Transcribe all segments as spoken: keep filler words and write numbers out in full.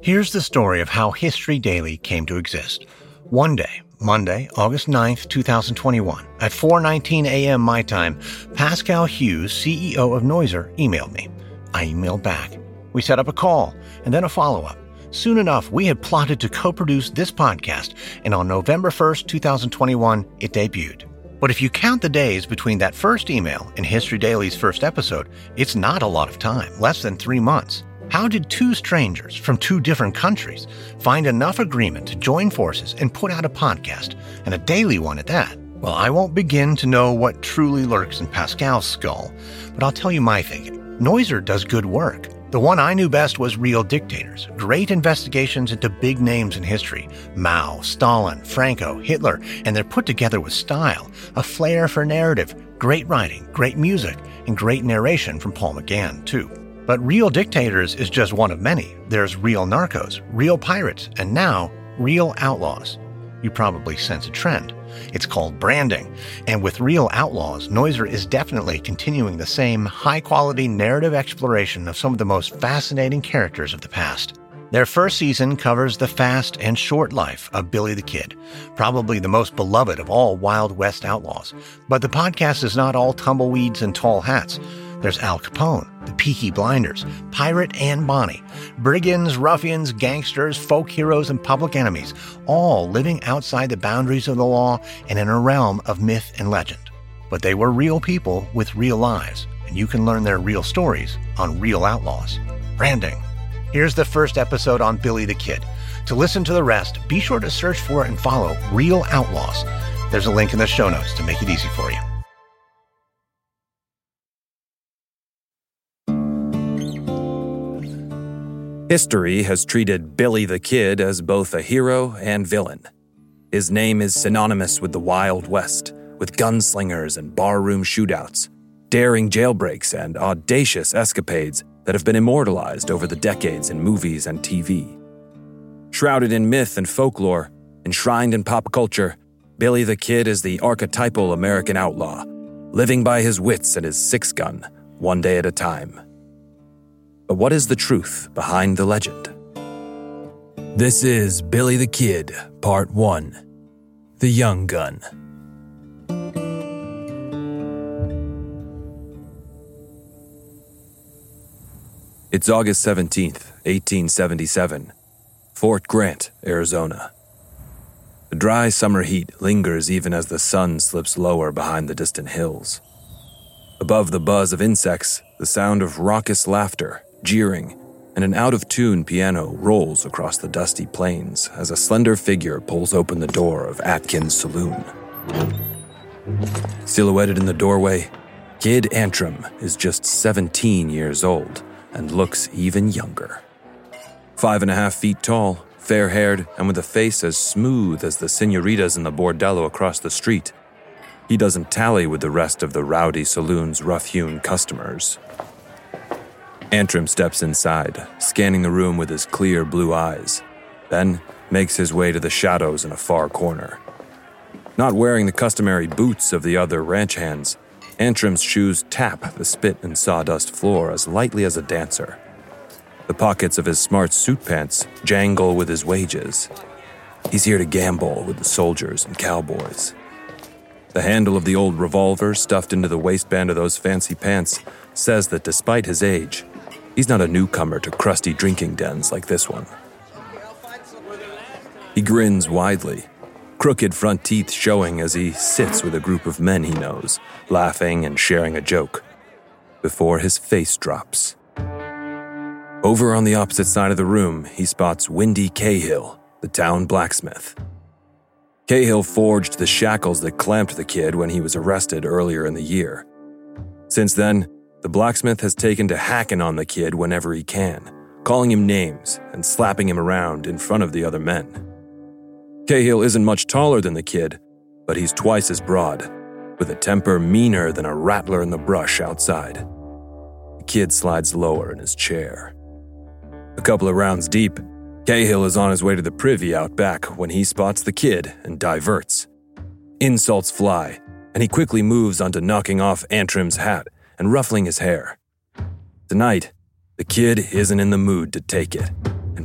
Here's the story of how History Daily came to exist. One day, Monday, August ninth, twenty twenty-one, at four nineteen a.m. my time, Pascal Hughes, C E O of Noiser, emailed me. I emailed back. We set up a call and then a follow-up. Soon enough, we had plotted to co-produce this podcast, and on November first, twenty twenty-one, it debuted. But if you count the days between that first email and History Daily's first episode, it's not a lot of time, less than three months. How did two strangers from two different countries find enough agreement to join forces and put out a podcast, and a daily one at that? Well, I won't begin to know what truly lurks in Pascal's skull, but I'll tell you my thinking. Noiser does good work. The one I knew best was Real Dictators, great investigations into big names in history, Mao, Stalin, Franco, Hitler, and they're put together with style, a flair for narrative, great writing, great music, and great narration from Paul McGann, too. But Real Dictators is just one of many. There's Real Narcos, Real Pirates, and now Real Outlaws. You probably sense a trend. It's called branding. And with Real Outlaws, Noiser is definitely continuing the same high-quality narrative exploration of some of the most fascinating characters of the past. Their first season covers the fast and short life of Billy the Kid, probably the most beloved of all Wild West outlaws. But the podcast is not all tumbleweeds and tall hats. There's Al Capone, the Peaky Blinders, Pirate Anne Bonny, brigands, ruffians, gangsters, folk heroes, and public enemies, all living outside the boundaries of the law and in a realm of myth and legend. But they were real people with real lives, and you can learn their real stories on Real Outlaws. Branding. Here's the first episode on Billy the Kid. To listen to the rest, be sure to search for and follow Real Outlaws. There's a link in the show notes to make it easy for you. History has treated Billy the Kid as both a hero and villain. His name is synonymous with the Wild West, with gunslingers and barroom shootouts, daring jailbreaks and audacious escapades that have been immortalized over the decades in movies and T V. Shrouded in myth and folklore, enshrined in pop culture, Billy the Kid is the archetypal American outlaw, living by his wits and his six-gun, one day at a time. But what is the truth behind the legend? This is Billy the Kid, Part one, The Young Gun. It's August seventeenth, eighteen seventy-seven, Fort Grant, Arizona. The dry summer heat lingers even as the sun slips lower behind the distant hills. Above the buzz of insects, the sound of raucous laughter, jeering, and an out-of-tune piano rolls across the dusty plains as a slender figure pulls open the door of Atkins Saloon. Silhouetted in the doorway, Kid Antrim is just seventeen years old and looks even younger. Five and a half feet tall, fair-haired, and with a face as smooth as the señoritas in the bordello across the street, he doesn't tally with the rest of the rowdy saloon's rough-hewn customers. Antrim steps inside, scanning the room with his clear blue eyes, then makes his way to the shadows in a far corner. Not wearing the customary boots of the other ranch hands, Antrim's shoes tap the spit and sawdust floor as lightly as a dancer. The pockets of his smart suit pants jangle with his wages. He's here to gamble with the soldiers and cowboys. The handle of the old revolver stuffed into the waistband of those fancy pants says that despite his age, he's not a newcomer to crusty drinking dens like this one. He grins widely, crooked front teeth showing as he sits with a group of men he knows, laughing and sharing a joke, before his face drops. Over on the opposite side of the room, he spots Windy Cahill, the town blacksmith. Cahill forged the shackles that clamped the kid when he was arrested earlier in the year. Since then, the blacksmith has taken to hacking on the kid whenever he can, calling him names and slapping him around in front of the other men. Cahill isn't much taller than the kid, but he's twice as broad, with a temper meaner than a rattler in the brush outside. The kid slides lower in his chair. A couple of rounds deep, Cahill is on his way to the privy out back when he spots the kid and diverts. Insults fly, and he quickly moves on to knocking off Antrim's hat and ruffling his hair. Tonight, the kid isn't in the mood to take it, and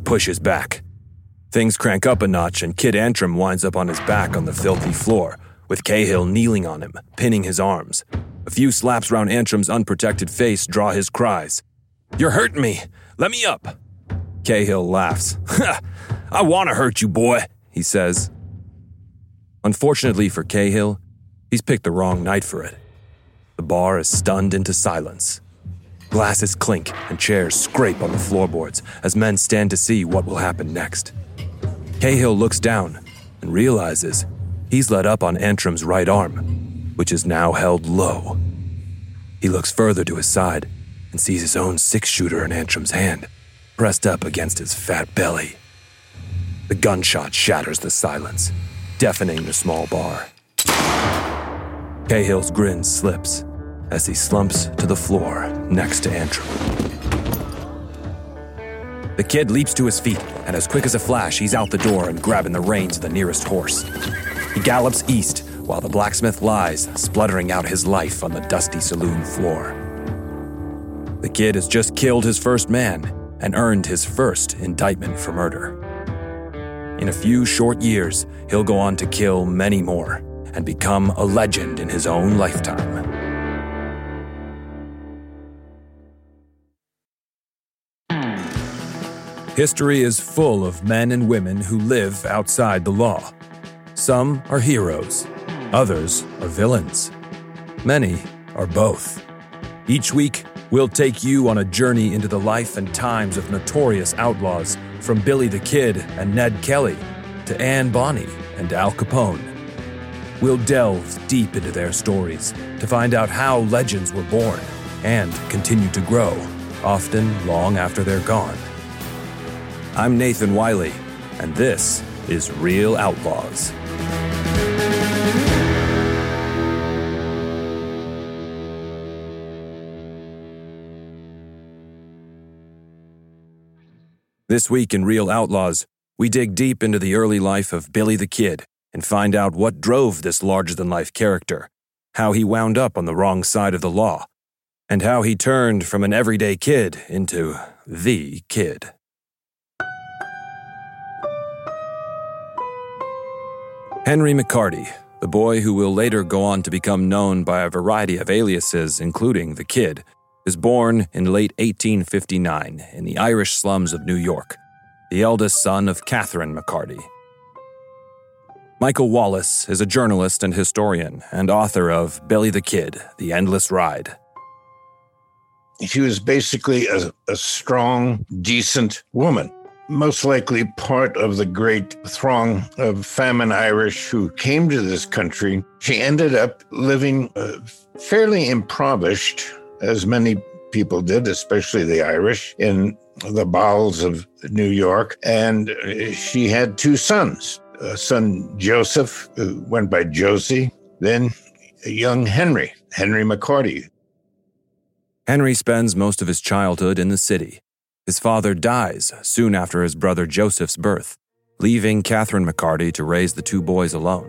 She was basically a, a strong, decent woman, most likely part of the great throng of famine Irish who came to this country. She ended up living uh, fairly impoverished, as many people did, especially the Irish, in the bowels of New York. And she had two sons, a son Joseph, who went by Josie, then a young Henry, Henry McCarty. Henry spends most of his childhood in the city. His father dies soon after his brother Joseph's birth, leaving Catherine McCarty to raise the two boys alone.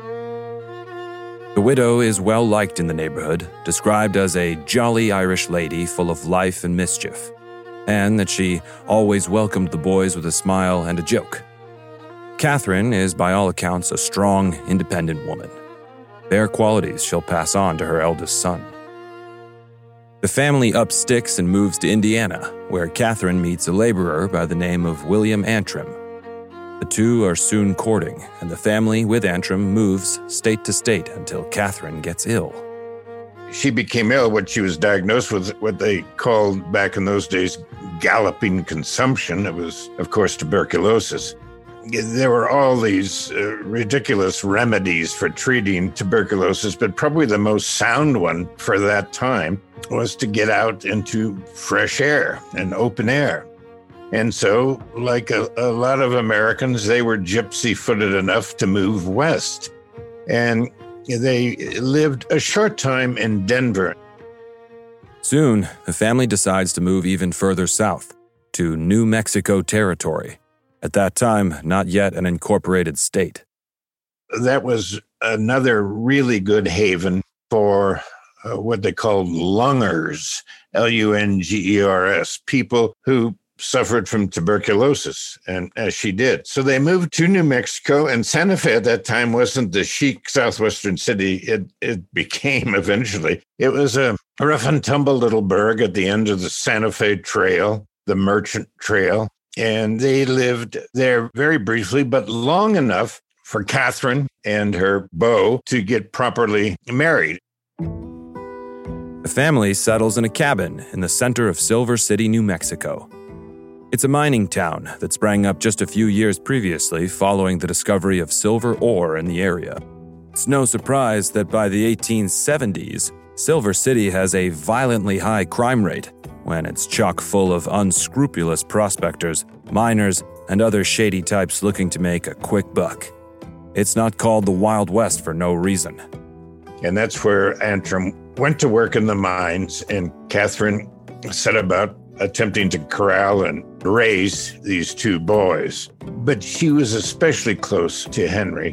The widow is well liked in the neighborhood, described as a jolly Irish lady full of life and mischief, and that she always welcomed the boys with a smile and a joke. Catherine is, by all accounts, a strong, independent woman. Their qualities she'll pass on to her eldest son. The family up sticks and moves to Indiana, where Catherine meets a laborer by the name of William Antrim. The two are soon courting, and the family with Antrim moves state to state until Catherine gets ill. She became ill when she was diagnosed with what they called back in those days galloping consumption. It was, of course, tuberculosis. There were all these uh, ridiculous remedies for treating tuberculosis, but probably the most sound one for that time was to get out into fresh air and open air. And so, like a, a lot of Americans, they were gypsy-footed enough to move west. And they lived a short time in Denver. Soon, the family decides to move even further south, to New Mexico Territory. At that time, not yet an incorporated state. That was another really good haven for uh, what they called lungers, L U N G E R S, people who suffered from tuberculosis, and as she did. So they moved to New Mexico, and Santa Fe at that time wasn't the chic southwestern city it, it became eventually. It was a rough and tumble little burg at the end of the Santa Fe Trail, the Merchant Trail, and they lived there very briefly, but long enough for Catherine and her beau to get properly married. The family settles in a cabin in the center of Silver City, New Mexico. It's a mining town that sprang up just a few years previously following the discovery of silver ore in the area. It's no surprise that by the eighteen seventies, Silver City has a violently high crime rate when it's chock full of unscrupulous prospectors, miners, and other shady types looking to make a quick buck. It's not called the Wild West for no reason. And that's where Antrim went to work in the mines, and Catherine set about attempting to corral and raise these two boys. But she was especially close to Henry.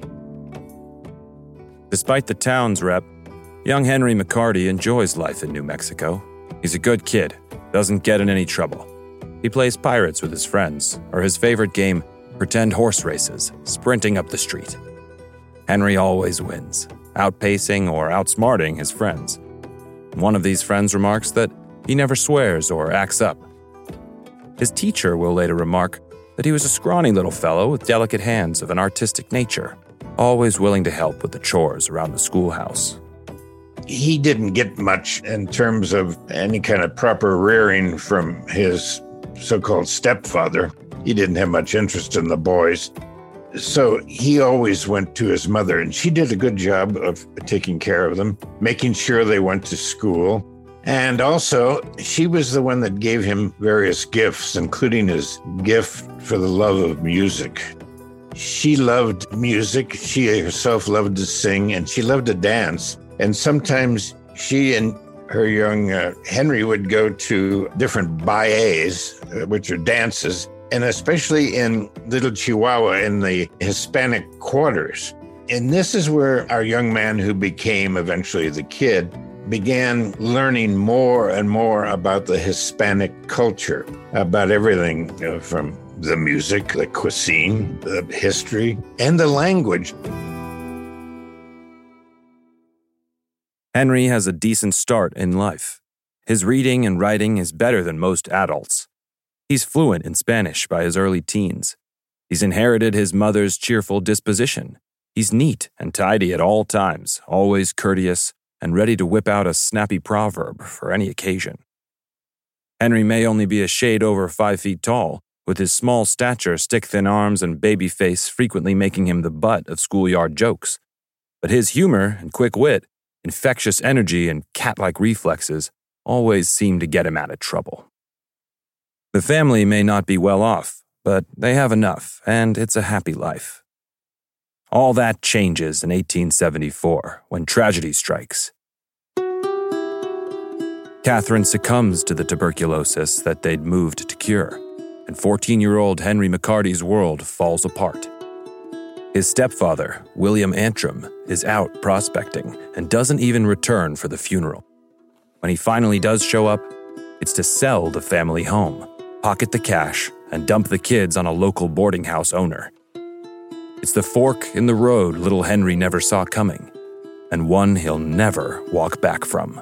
Despite the town's rep, young Henry McCarty enjoys life in New Mexico. He's a good kid, doesn't get in any trouble. He plays pirates with his friends, or his favorite game, pretend horse races, sprinting up the street. Henry always wins, outpacing or outsmarting his friends. One of these friends remarks that he never swears or acts up. His teacher will later remark that he was a scrawny little fellow with delicate hands of an artistic nature, always willing to help with the chores around the schoolhouse. He didn't get much in terms of any kind of proper rearing from his so-called stepfather. He didn't have much interest in the boys. So he always went to his mother, and she did a good job of taking care of them, making sure they went to school. And also, she was the one that gave him various gifts, including his gift for the love of music. She loved music. She herself loved to sing, and she loved to dance. And sometimes she and her young uh, Henry would go to different ballets, uh, which are dances, and especially in Little Chihuahua in the Hispanic quarters. And this is where our young man, who became eventually the kid, began learning more and more about the Hispanic culture, about everything you know, from the music, the cuisine, the history, and the language. Henry has a decent start in life. His reading and writing is better than most adults. He's fluent in Spanish by his early teens. He's inherited his mother's cheerful disposition. He's neat and tidy at all times, always courteous, and ready to whip out a snappy proverb for any occasion. Henry may only be a shade over five feet tall, with his small stature, stick-thin arms, and baby face frequently making him the butt of schoolyard jokes. But his humor and quick wit, infectious energy, and cat-like reflexes always seem to get him out of trouble. The family may not be well off, but they have enough, and it's a happy life. All that changes in eighteen seventy-four, when tragedy strikes. Catherine succumbs to the tuberculosis that they'd moved to cure, and fourteen-year-old Henry McCarty's world falls apart. His stepfather, William Antrim, is out prospecting and doesn't even return for the funeral. When he finally does show up, it's to sell the family home, pocket the cash, and dump the kids on a local boarding house owner. It's the fork in the road little Henry never saw coming, and one he'll never walk back from.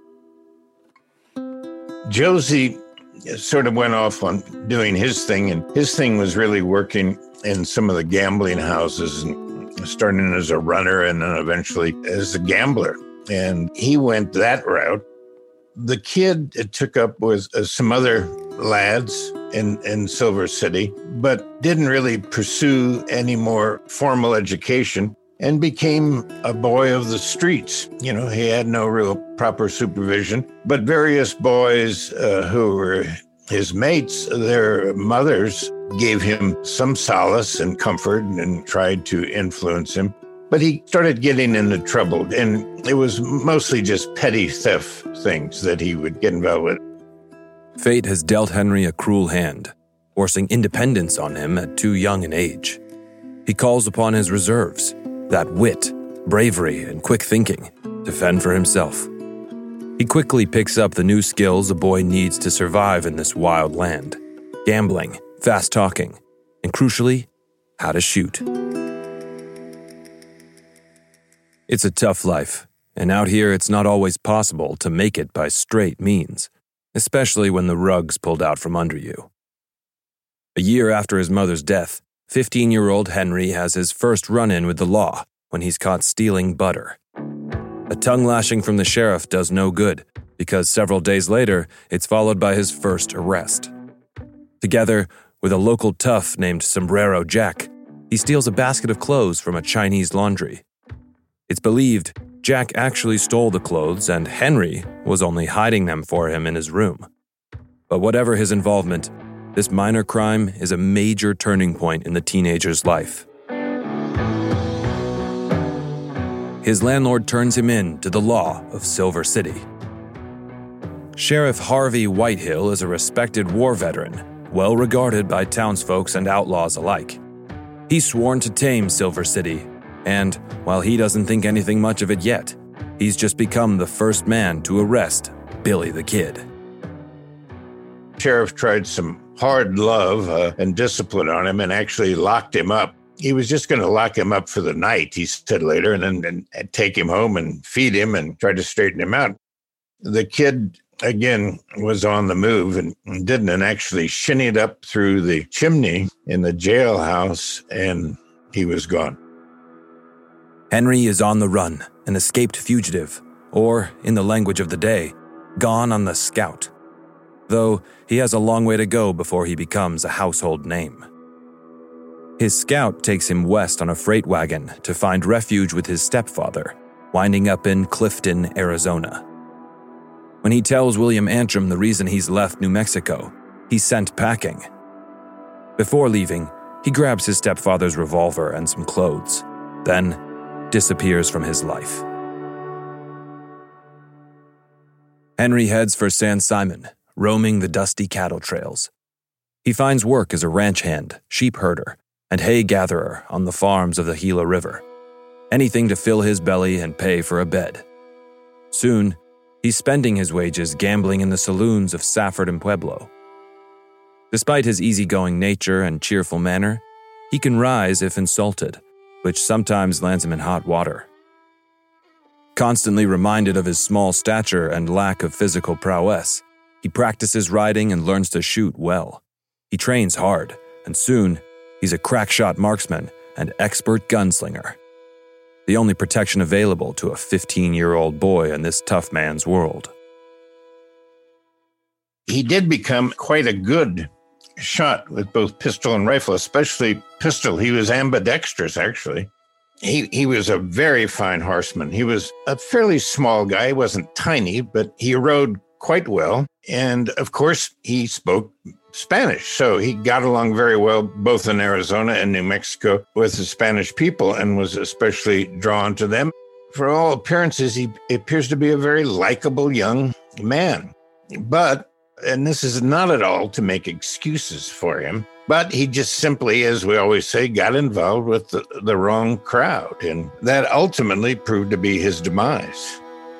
Josie sort of went off on doing his thing, and his thing was really working in some of the gambling houses, and starting as a runner and then eventually as a gambler. And he went that route. The kid it took up with uh, some other lads in, in Silver City, but didn't really pursue any more formal education and became a boy of the streets. You know, he had no real proper supervision, but various boys uh, who were his mates, their mothers gave him some solace and comfort and tried to influence him. But he started getting into trouble, and it was mostly just petty theft things that he would get involved with. Fate has dealt Henry a cruel hand, forcing independence on him at too young an age. He calls upon his reserves, that wit, bravery, and quick thinking, to fend for himself. He quickly picks up the new skills a boy needs to survive in this wild land. gambling, fast talking, and crucially, how to shoot. It's a tough life, and out here it's not always possible to make it by straight means, especially when the rug's pulled out from under you. A year after his mother's death, fifteen-year-old Henry has his first run-in with the law when he's caught stealing butter. A tongue-lashing from the sheriff does no good, because several days later, it's followed by his first arrest. Together with a local tough named Sombrero Jack, he steals a basket of clothes from a Chinese laundry. It's believed Jack actually stole the clothes and Henry was only hiding them for him in his room. But whatever his involvement, this minor crime is a major turning point in the teenager's life. His landlord turns him in to the law of Silver City. Sheriff Harvey Whitehill is a respected war veteran, well regarded by townsfolk and outlaws alike. He's sworn to tame Silver City, and while he doesn't think anything much of it yet, he's just become the first man to arrest Billy the Kid. Sheriff tried some hard love uh, and discipline on him and actually locked him up. He was just going to lock him up for the night, he said later, and then and take him home and feed him and try to straighten him out. The kid, again, was on the move and didn't and actually shinnied up through the chimney in the jailhouse, and he was gone. Henry is on the run, an escaped fugitive, or, in the language of the day, gone on the scout. Though he has a long way to go before he becomes a household name. His scout takes him west on a freight wagon to find refuge with his stepfather, winding up in Clifton, Arizona. When he tells William Antrim the reason he's left New Mexico, he's sent packing. Before leaving, he grabs his stepfather's revolver and some clothes, then disappears from his life. Henry heads for San Simon, roaming the dusty cattle trails. He finds work as a ranch hand, sheep herder, and hay gatherer on the farms of the Gila River. Anything to fill his belly and pay for a bed. Soon, he's spending his wages gambling in the saloons of Safford and Pueblo. Despite his easygoing nature and cheerful manner, he can rise if insulted, which sometimes lands him in hot water. Constantly reminded of his small stature and lack of physical prowess, he practices riding and learns to shoot well. He trains hard, and soon, he's a crack-shot marksman and expert gunslinger. The only protection available to a fifteen-year-old boy in this tough man's world. He did become quite a good shot with both pistol and rifle, especially pistol. He was ambidextrous, actually. He he was a very fine horseman. He was a fairly small guy. He wasn't tiny, but he rode quite well. And, of course, he spoke Spanish. So he got along very well, both in Arizona and New Mexico, with the Spanish people and was especially drawn to them. For all appearances, he appears to be a very likable young man. But, and this is not at all to make excuses for him, but he just simply, as we always say, got involved with the, the wrong crowd. And that ultimately proved to be his demise.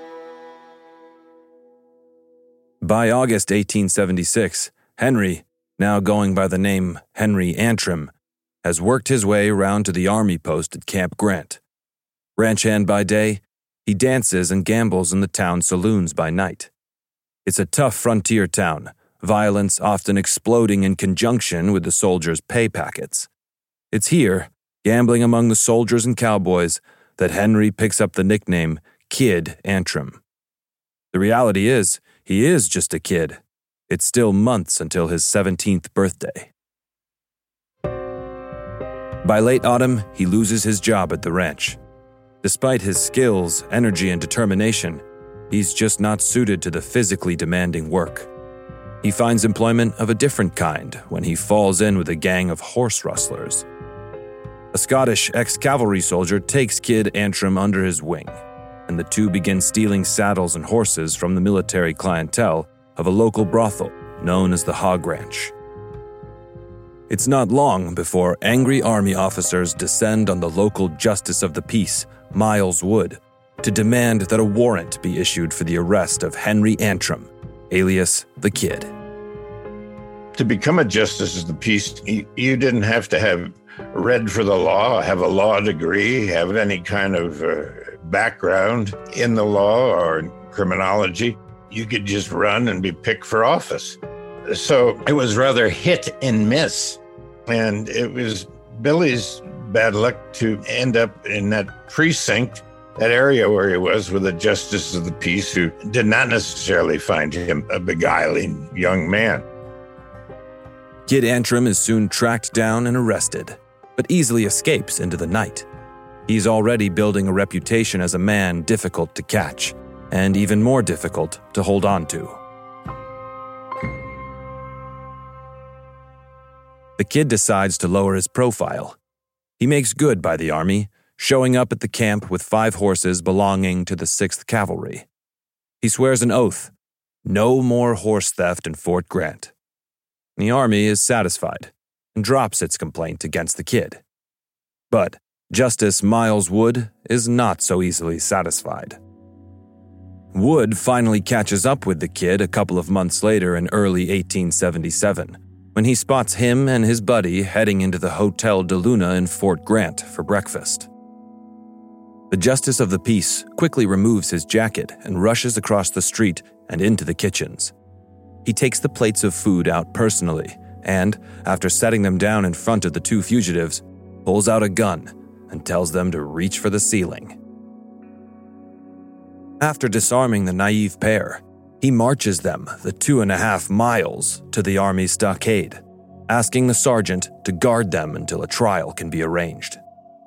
By August eighteen seventy-six, Henry, now going by the name Henry Antrim, has worked his way around to the army post at Camp Grant. Ranch hand by day, he dances and gambles in the town saloons by night. It's a tough frontier town, violence often exploding in conjunction with the soldiers' pay packets. It's here, gambling among the soldiers and cowboys, that Henry picks up the nickname Kid Antrim. The reality is, he is just a kid. It's still months until his seventeenth birthday. By late autumn, he loses his job at the ranch. Despite his skills, energy, and determination, he's just not suited to the physically demanding work. He finds employment of a different kind when he falls in with a gang of horse rustlers. A Scottish ex-cavalry soldier takes Kid Antrim under his wing, and the two begin stealing saddles and horses from the military clientele of a local brothel known as the Hog Ranch. It's not long before angry army officers descend on the local justice of the peace, Miles Wood, to demand that a warrant be issued for the arrest of Henry Antrim, alias the Kid. To become a justice of the peace, you, you didn't have to have read for the law, have a law degree, have any kind of uh, background in the law or in criminology. You could just run and be picked for office. So it was rather hit and miss. And it was Billy's bad luck to end up in that precinct, that area where he was with a justice of the peace who did not necessarily find him a beguiling young man. Kid Antrim is soon tracked down and arrested, but easily escapes into the night. He's already building a reputation as a man difficult to catch, and even more difficult to hold on to. The kid decides to lower his profile. He makes good by the Army, showing up at the camp with five horses belonging to the sixth Cavalry. He swears an oath, no more horse theft in Fort Grant. The Army is satisfied and drops its complaint against the kid. But Justice Miles Wood is not so easily satisfied. Wood finally catches up with the kid a couple of months later in early eighteen seventy-seven, when he spots him and his buddy heading into the Hotel de Luna in Fort Grant for breakfast. The Justice of the Peace quickly removes his jacket and rushes across the street and into the kitchens. He takes the plates of food out personally and, after setting them down in front of the two fugitives, pulls out a gun and tells them to reach for the ceiling. After disarming the naive pair, he marches them the two and a half miles to the Army stockade, asking the sergeant to guard them until a trial can be arranged.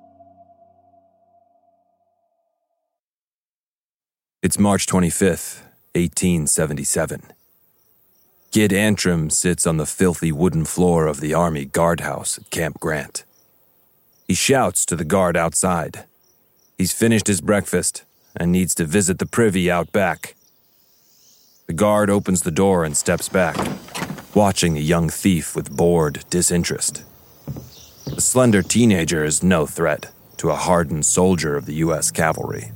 It's March twenty-fifth, eighteen seventy-seven. Kid Antrim sits on the filthy wooden floor of the Army guardhouse at Camp Grant. He shouts to the guard outside. He's finished his breakfast and needs to visit the privy out back. The guard opens the door and steps back, watching the young thief with bored disinterest. The slender teenager is no threat to a hardened soldier of the U S Cavalry.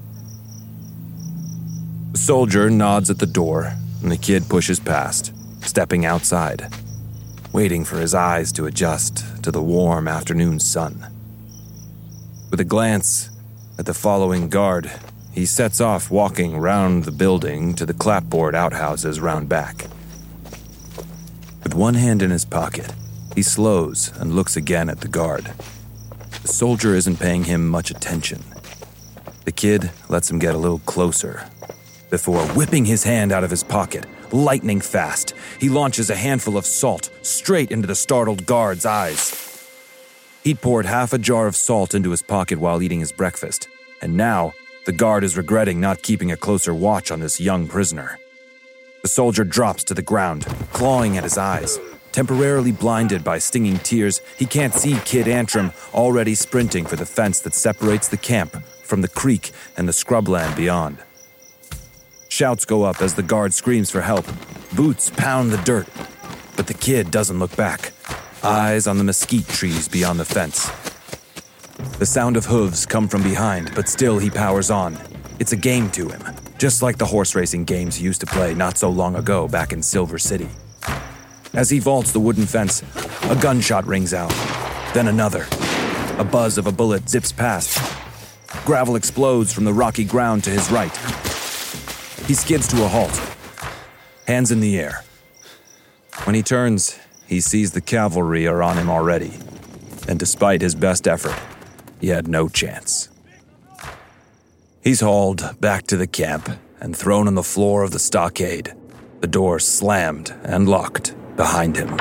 The soldier nods at the door, and the kid pushes past, stepping outside, waiting for his eyes to adjust to the warm afternoon sun. With a glance at the following guard, he sets off walking round the building to the clapboard outhouses round back. With one hand in his pocket, he slows and looks again at the guard. The soldier isn't paying him much attention. The kid lets him get a little closer. Before whipping his hand out of his pocket, lightning fast, he launches a handful of salt straight into the startled guard's eyes. He'd poured half a jar of salt into his pocket while eating his breakfast, and now the guard is regretting not keeping a closer watch on this young prisoner. The soldier drops to the ground, clawing at his eyes. Temporarily blinded by stinging tears, he can't see Kid Antrim already sprinting for the fence that separates the camp from the creek and the scrubland beyond. Shouts go up as the guard screams for help. Boots pound the dirt, but the kid doesn't look back, eyes on the mesquite trees beyond the fence. The sound of hooves come from behind, but still he powers on. It's a game to him, just like the horse racing games he used to play not so long ago back in Silver City. As he vaults the wooden fence, a gunshot rings out, then another. A buzz of a bullet zips past. Gravel explodes from the rocky ground to his right. He skids to a halt, hands in the air. When he turns, he sees the cavalry are on him already, and despite his best effort, he had no chance. He's hauled back to the camp and thrown on the floor of the stockade, the door slammed and locked behind him.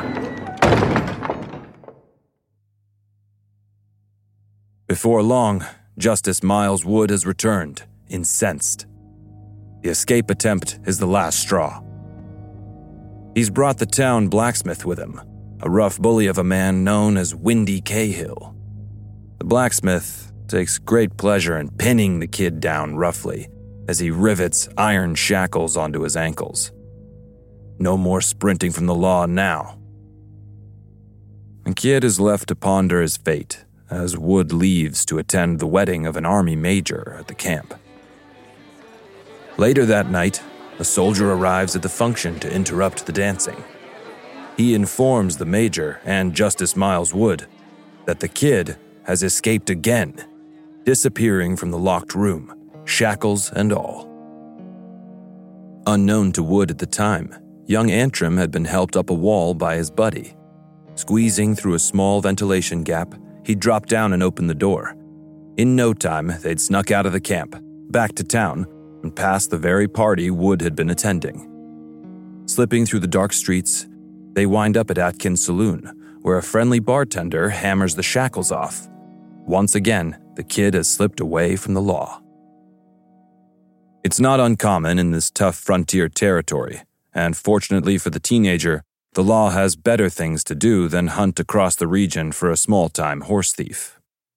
Before long, Justice Miles Wood has returned, incensed. The escape attempt is the last straw. He's brought the town blacksmith with him, a rough bully of a man known as Windy Cahill. The blacksmith takes great pleasure in pinning the kid down roughly as he rivets iron shackles onto his ankles. No more sprinting from the law now. The kid is left to ponder his fate as Wood leaves to attend the wedding of an army major at the camp. Later that night, a soldier arrives at the function to interrupt the dancing. He informs the Major and Justice Miles Wood that the kid has escaped again, disappearing from the locked room, shackles and all. Unknown to Wood at the time, young Antrim had been helped up a wall by his buddy. Squeezing through a small ventilation gap, he dropped down and opened the door. In no time, they'd snuck out of the camp, back to town, and past the very party Wood had been attending. Slipping through the dark streets, they wind up at Atkins Saloon, where a friendly bartender hammers the shackles off. Once again, the kid has slipped away from the law. It's not uncommon in this tough frontier territory, and fortunately for the teenager, the law has better things to do than hunt across the region for a small-time horse thief.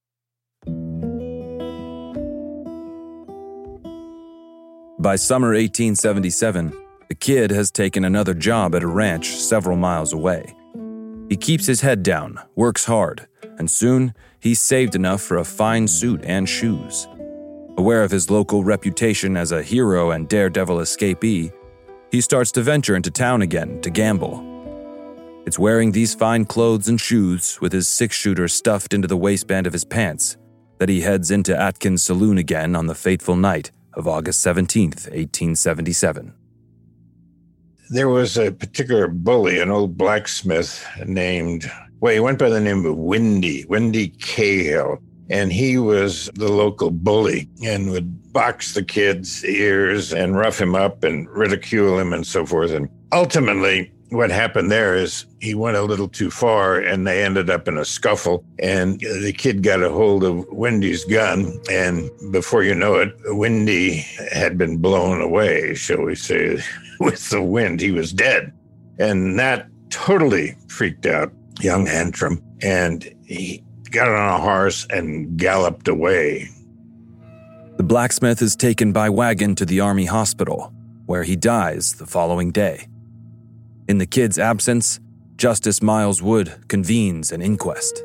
By summer eighteen seventy-seven, the kid has taken another job at a ranch several miles away. He keeps his head down, works hard, and soon he's saved enough for a fine suit and shoes. Aware of his local reputation as a hero and daredevil escapee, he starts to venture into town again to gamble. It's wearing these fine clothes and shoes with his six-shooter stuffed into the waistband of his pants that he heads into Atkins Saloon again on the fateful night of August seventeenth, eighteen seventy-seven. There was a particular bully, an old blacksmith named, well, he went by the name of Windy, Windy Cahill. And he was the local bully and would box the kid's ears and rough him up and ridicule him and so forth. And ultimately, what happened there is he went a little too far and they ended up in a scuffle. And the kid got a hold of Windy's gun. And before you know it, Windy had been blown away, shall we say, with the wind. He was dead. And that totally freaked out young Antrim. And he got on a horse and galloped away. The blacksmith is taken by wagon to the Army hospital, where he dies the following day. In the kid's absence, Justice Miles Wood convenes an inquest.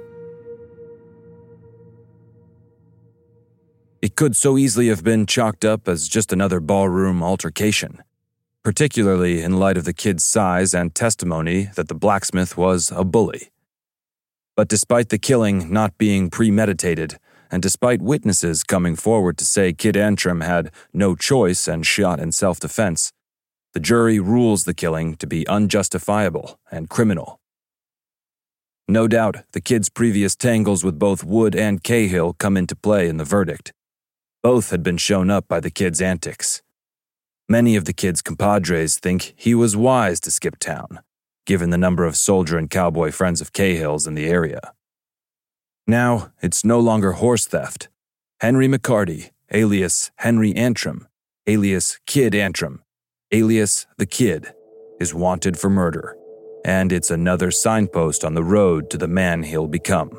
It could so easily have been chalked up as just another ballroom altercation, particularly in light of the kid's size and testimony that the blacksmith was a bully. But despite the killing not being premeditated, and despite witnesses coming forward to say Kid Antrim had no choice and shot in self-defense, the jury rules the killing to be unjustifiable and criminal. No doubt, the kid's previous tangles with both Wood and Cahill come into play in the verdict. Both had been shown up by the kid's antics. Many of the kid's compadres think he was wise to skip town, given the number of soldier and cowboy friends of Cahill's in the area. Now, it's no longer horse theft. Henry McCarty, alias Henry Antrim, alias Kid Antrim, alias the Kid, is wanted for murder, and it's another signpost on the road to the man he'll become.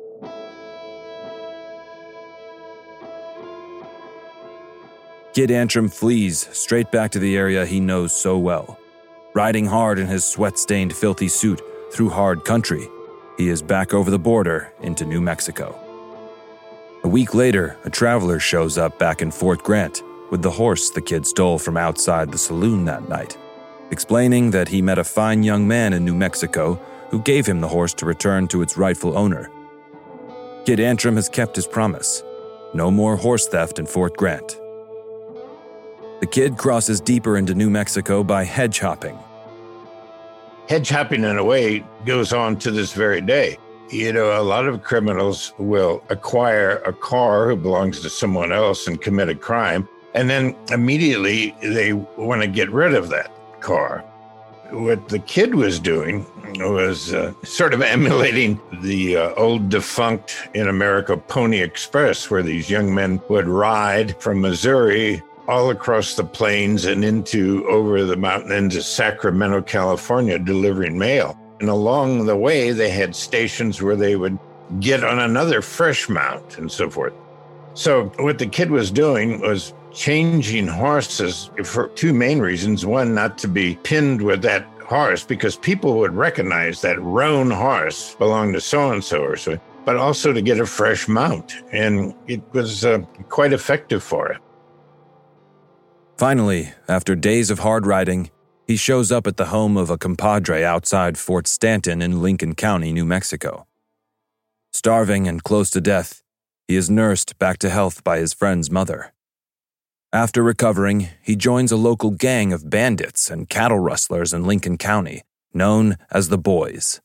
Kid Antrim flees straight back to the area he knows so well. Riding hard in his sweat-stained, filthy suit through hard country, he is back over the border into New Mexico. A week later, a traveler shows up back in Fort Grant with the horse the kid stole from outside the saloon that night, explaining that he met a fine young man in New Mexico who gave him the horse to return to its rightful owner. Kid Antrim has kept his promise. No more horse theft in Fort Grant. The kid crosses deeper into New Mexico by hedge hopping. Hedge hopping, in a way, goes on to this very day. You know, a lot of criminals will acquire a car who belongs to someone else and commit a crime, and then immediately they want to get rid of that car. What the kid was doing was uh, sort of emulating the uh, old defunct, in America, Pony Express, where these young men would ride from Missouri all across the plains and into over the mountain into Sacramento, California, delivering mail. And along the way, they had stations where they would get on another fresh mount and so forth. So what the kid was doing was changing horses for two main reasons. One, not to be pinned with that horse, because people would recognize that roan horse belonged to so-and-so or so, but also to get a fresh mount. And it was uh, quite effective for it. Finally, after days of hard riding, He shows up at the home of a compadre outside Fort Stanton in Lincoln County, New Mexico. Starving and close to death, he is nursed back to health by his friend's mother. After recovering, he joins a local gang of bandits and cattle rustlers in Lincoln County, known as the Boys.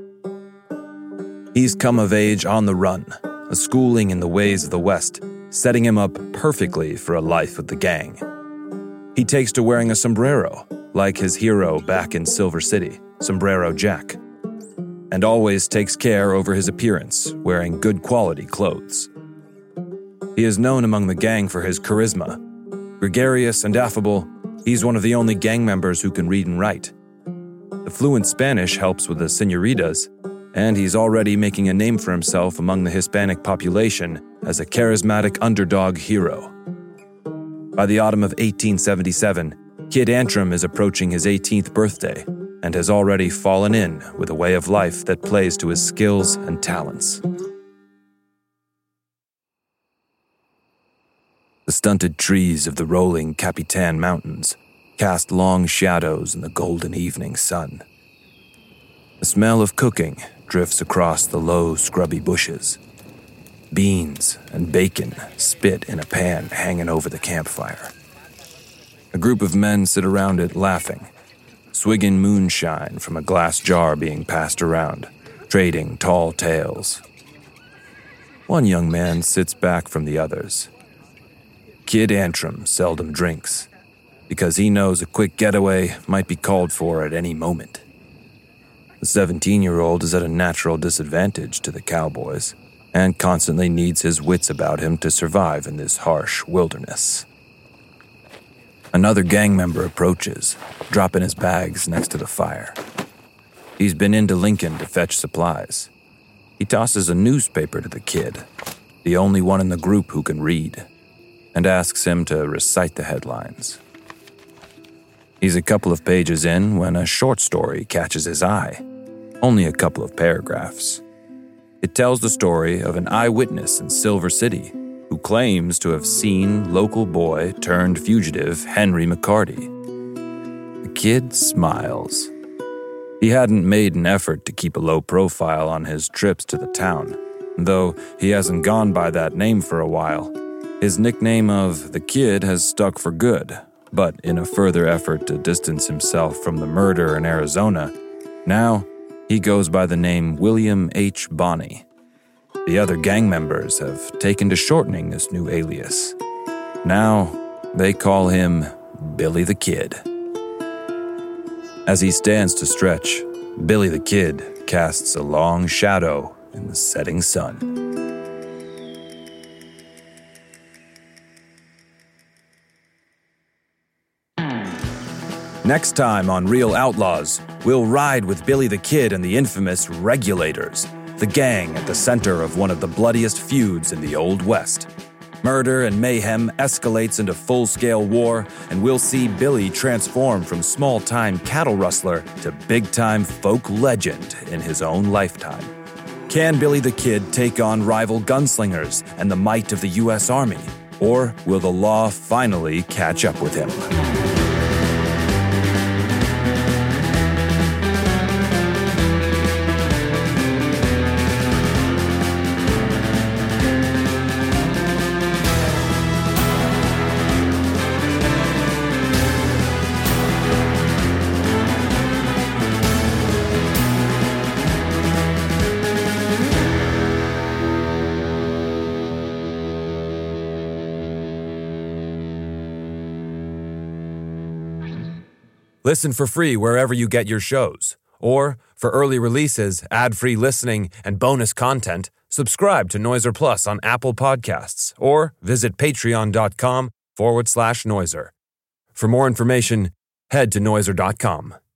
He's come of age on the run, a schooling in the ways of the West, setting him up perfectly for a life with the gang. He takes to wearing a sombrero, like his hero back in Silver City, Sombrero Jack, and always takes care over his appearance, wearing good quality clothes. He is known among the gang for his charisma. Gregarious and affable, he's one of the only gang members who can read and write. The fluent Spanish helps with the señoritas, and he's already making a name for himself among the Hispanic population as a charismatic underdog hero. By the autumn of eighteen seventy-seven, Kid Antrim is approaching his eighteenth birthday and has already fallen in with a way of life that plays to his skills and talents. The stunted trees of the rolling Capitan Mountains cast long shadows in the golden evening sun. The smell of cooking drifts across the low, scrubby bushes. Beans and bacon spit in a pan hanging over the campfire. A group of men sit around it laughing, swigging moonshine from a glass jar being passed around, trading tall tales. One young man sits back from the others. Kid Antrim seldom drinks, because he knows a quick getaway might be called for at any moment. The seventeen-year-old is at a natural disadvantage to the cowboys, and constantly needs his wits about him to survive in this harsh wilderness. Another gang member approaches, dropping his bags next to the fire. He's been into Lincoln to fetch supplies. He tosses a newspaper to the kid, the only one in the group who can read, and asks him to recite the headlines. He's a couple of pages in when a short story catches his eye, only a couple of paragraphs. It tells the story of an eyewitness in Silver City who claims to have seen local boy turned fugitive Henry McCarty. The kid smiles. He hadn't made an effort to keep a low profile on his trips to the town, though he hasn't gone by that name for a while. His nickname of the Kid has stuck for good, but in a further effort to distance himself from the murder in Arizona, now he goes by the name William H. Bonney. The other gang members have taken to shortening this new alias. Now they call him Billy the Kid. As he stands to stretch, Billy the Kid casts a long shadow in the setting sun. Next time on Real Outlaws, we'll ride with Billy the Kid and the infamous Regulators, the gang at the center of one of the bloodiest feuds in the Old West. Murder and mayhem escalates into full-scale war, and we'll see Billy transform from small-time cattle rustler to big-time folk legend in his own lifetime. Can Billy the Kid take on rival gunslingers and the might of the U S Army? Or will the law finally catch up with him? Listen for free wherever you get your shows. Or, for early releases, ad-free listening, and bonus content, subscribe to Noiser Plus on Apple Podcasts or visit patreon.com forward slash Noiser. For more information, head to noiser dot com.